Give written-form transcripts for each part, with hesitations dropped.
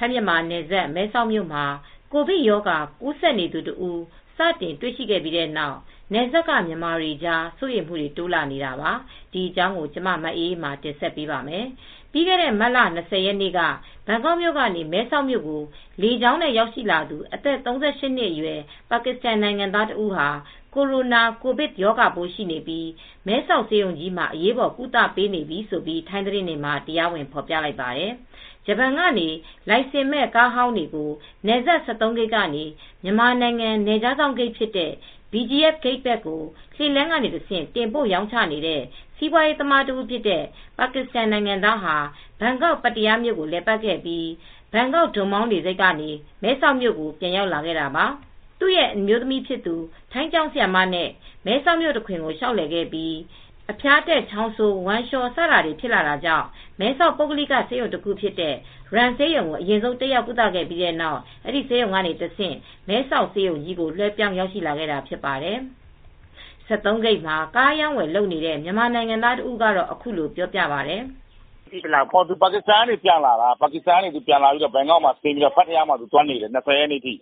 ထိုင်းမြန်မာနယ်စပ်မဲဆောက်မြို့မှာကိုဗစ်ရောဂါကူးစက်နေသူတဦးစတင်တွေ့ရှိခဲ့ပြီးတဲ့နောက်နယ်စပ်ကမြန်မာတွေကြားစိုးရိမ်မှုတွေတိုးလာနေတာပါ။ဒီအကြောင်းကိုကျမမအေးအေးမာတင်ဆက်ပေးပါမယ်။ပြီးခဲ့တဲ့မတ်လ20ရက်နေ့ကဘန်ကောက်မြို့ကနေမဲဆောက်မြို့ကိုလေကြောင်းနဲ့ရောက်ရှိလာသူအသက်38နှစ်အရွယ်ပါကစ္စတန်နိုင်ငံသားတဦးဟာကိုဗစ်ရောဂါပိုးရှိနေပြီးမဲဆောက်ဆေးရုံကြီးမှာအရေးပေါ်ကုသပေးနေပြီဆိုပြီးထိုင်းသတင်းတွေမှာတရားဝင်ဖော်ပြလိုက်ပါတယ်။ဂျပန်ကနေလိုင်စင်မဲ့ကားဟောင်းတွေကိုနယ်စပ်73ဂိတ်ကနေမြန်မာနိုင်ငံနယ်ခြားစောင့်ဂိတ်ဖြစ်တဲ့ BGF ဂိတ်ဘက်ကိုလှေလမ်းကနေတဆင့်တင်ပို့ရောင်းချနေတဲ့စီးပွားရေးသမားတဦးဖြစ်တဲ့ပါကစ္စတန်နိုင်ငံသားဟာဘန်ကောက်ပတ္တရားမြို့ကိုလည်ပတ်ခဲ့ပြီးဘန်ကောက်ဒွန်မောင်းလေဆိပ်ကနေမဲဆောက်မြို့ကိုပြန်ရောက်လာခဲ့တာပါ။သူ့ရဲ့အမျိုးသမီးဖြစ်သူထိုင်းကျောင်းဆရာမနဲ့မဲဆောက်မြို့တခွင်ကိုရှောက်လည်ခဲ့ပြီးအဖျားတက်ချောင်းဆိုးဝမ်းလျှောစတာတွေဖြစ်လာတာကြောင့်မဲဆောက်ပုဂ္ဂလိကဆေးရုံတစ်ခုဖြစ်တဲ့ရန်ဆေးရုံကိုအရင်ဆုံးတက်ရောက်ကုသခဲ့ပြီးတဲ့နောက်အဲဒီဆေးရုံကနေတဆင့်မဲဆောက်ဆေးရုံကြီးကိုလွှဲပြောင်းရောက်ရှိလာခဲ့တာဖြစ်ပါတယ်။73ဂိတ်မှာကားရောင်းဝယ်လုပ်နေတဲ့မြန်မာနိုင်ငံသားတဦးကတော့အခုလိုပြောပြပါတယ်။ဒီလောက်ပေါ်သူပါကစ္စတန်ကနေပြန်လာတာပါကစ္စတန်ကနေသူပြန်လာပြီးတော့ဘန်ကောက်မှာဆင်းပြီးတော့ဖတ်တရားမှာသူတွန်းနေတယ်20ရက်နေ့ထိ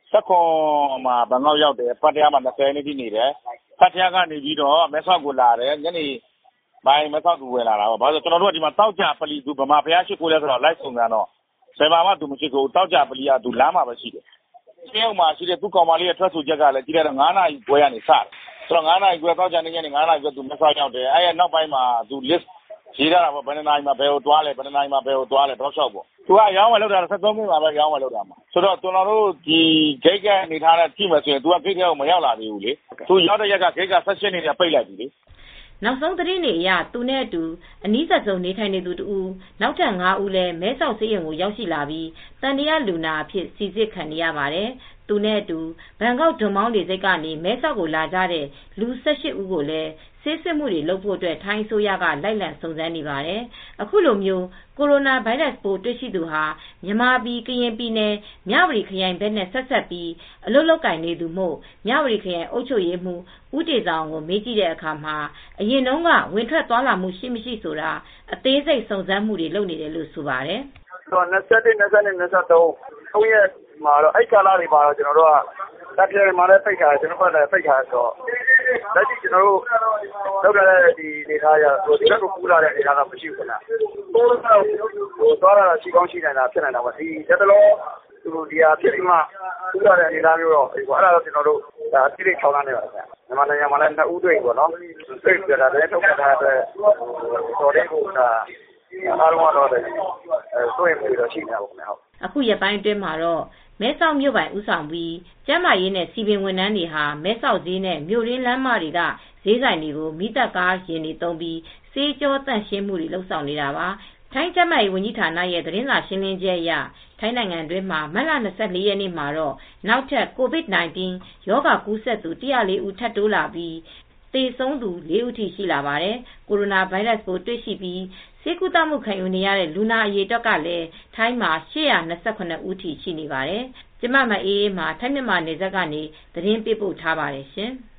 16မှာဘန်ကောက်ရောက်တယ်ဖတ်တရားမှာ20ရက်နေ့ထိနေတယ်ဖတ်တရားကနေပြီးတော့မဲဆောက်ကိုလာတယ်ညနေပိုင်းမဲဆောက်ကိုဝင်လာတာပေါ့ဘာလို့ကျွန်တော်တို့ကဒီမှာတောက်ကြပလီသူဗမာဖျားရှိခိုးလဲဆိုတော့လိုက်ဆုံးကန်တော့ဆယ်ပါမှသူမရှိဘူးတောက်ကြပလီကသူလမ်းမှာပဲရှိတယ်ရှင်းအောင်မှာရှိတဲ့သူကောင်မလေးရဲ့ထွက်ဆိုချက်ကလည်းကြည့်ရတော့9နာရီခွဲကနေစတယ်ဆိုတော့9နာရီခွဲတောက်ကြနေညနေ9နာရီခွဲသူမဲဆောက်ရောက်တယ်အဲ့ရနောက်ပိုင်းမှာသူ list ရေးရတာပေါ့ဘယ်နှစ်နာရီမှာဘယ်ကိုသွားလဲဘယ်နှစ်နာရီမှာဘယ်ကိုသွားလဲတော့လျှောက်ပေါ့သူကရောင်းဝယ်လောက်တာ73မိနစ်မှာပဲရောင်းဝယ်လောက်တာမှာဆိုတော့ကျွန်တော်တို့ဒီဂိတ်ကနေထားတဲ့ကြည့်မှဆိုရင်သူကဂိတ်ထဲကိုမရောက်လာသေးဘူးလေသူရောက်တဲ့ရက်ကဂိတ်က16နေနဲ့ပိတ်လိုက်ပြီလေနောက်ဆုံးသတင်းတွေအရသူနဲ့အတူအနီးစပ်ဆုံးနေထိုင်နေသူတူနောက်ထပ်9ဦးလည်းမဲဆောက်ဆေးရုံကိုရောက်ရှိလာပြီးတန်တရားလူနာအဖြစ်စီစစ်ခံနေရပါတယ်။သူနဲ့အတူဘန်ကောက်ဒွန်မောင်းလေဆိပ်ကနေမဲဆောက်ကိုလာကြတဲ့လူ18ဦးကိုလည်းဆေးစစ်မှုတွေလုပ်ဖို့အတွက်ထိုင်းအစိုးရကလိုက်လံစုံစမ်းနေပါတယ်။အခုလိုမျိုးကိုရိုနာဗိုင်းရပ်စ်ပိုးတွေ့ရှိသူဟာမြန်မာပြည်ကရင်ပြည်နယ်မြဝတီခရိုင်ဘက်နဲ့ဆက်ဆက်ပြီးအလုပ်လုပ်ကိုင်နေသူမို့မြဝတီခရိုင်အုပ်ချုပ်ရေးမှူးဦးတေဇောင်ကိုမေးကြည့်တဲ့အခါမှာအရင်တုန်းကဝင်ထွက်သွားလာမှုရှိမရှိဆိုတာအသေးစိတ်စုံစမ်းမှုတွေလုပ်နေတယ်လို့ဆိုပါတယ်။21 22 23ရက်မှာတော့အဲ့ကာလတွေမှာတော့ကျွန်တော်တို့ကတပ်ပြည်မှာလည်းပိတ်ထားတယ်ကျွန်တော်တို့လည်းပိတ်ထားဆိုတော့လက်ရှိကျွန်တော်တို့လောက်ရတဲ့ဒီနေသားရဒီဘက်ကိုကူလာတဲ့နေသားတော့မရှိဘူးခင်ဗျာ။ဟိုသွားတာရှိကောင်းရှိနေတာဖြစ်နေတာပါဒီတက်တော့သူတို့ဒီဟာဖြစ်ပြီးမှကူလာတဲ့နေသားမျိုးတော့အဲ့ဒါတော့ကျွန်တော်တို့ဒါတိတိချောင်းနေပါခင်ဗျာ။မြန်မာနိုင်ငံမှာလည်း2ဦးတွေ့ပေါ့နော်။တွေ့ကြတာလည်းထုတ်ပြထားတဲ့တော်တဲ့ကိုအားလုံးကတော့ဆိုရင်ပြီးတော့ရှိနေတာပေါ့ခင်ဗျာ။အခုရပိုင်းအတွင်းမှာတော့မဲဆောက်မြို့ပိုင်ဦးဆောင်ပြီးကျန်းမာရေးနဲ့စီပင်ဝန်ထမ်းတွေဟာမဲဆောက်ဈေးနဲ့မြို့ရင်းလမ်းမတွေကဈေးဆိုင်တွေကိုမိသက်ကားယာဉ်တွေသုံးပြီးဆေးကြောတန့်ရှင်းမှုတွေလုပ်ဆောင်နေတာပါ။ထိုင်းကျန်းမာရေးဝန်ကြီးဌာနရဲ့သတင်းစာရှင်းလင်းချက်အရထိုင်းနိုင်ငံတွင်းမှာမတ်လ24ရက်နေ့မှာတော့နောက်ထပ် COVID-19 ရောဂါကူးစက်သူ104ဦးထပ်တိုးလာပြီးသေဆုံးသူ4ဦးထိရှိလာပါတယ်။ကိုရိုနာဗိုင်းရပ်စ်ကိုတွေ့ရှိပြီးဆေးကုသမှုခံယူနေရတဲ့လူနာအရေအတွက်ကလည်းထိုင်းမှာ829ဦးထိရှိနေပါတယ်။ကျမမအေးအေးမှာထိုင်းမြန်မာနယ်စပ်ကနေသတင်းပေးပို့ထားပါတယ်ရှင်။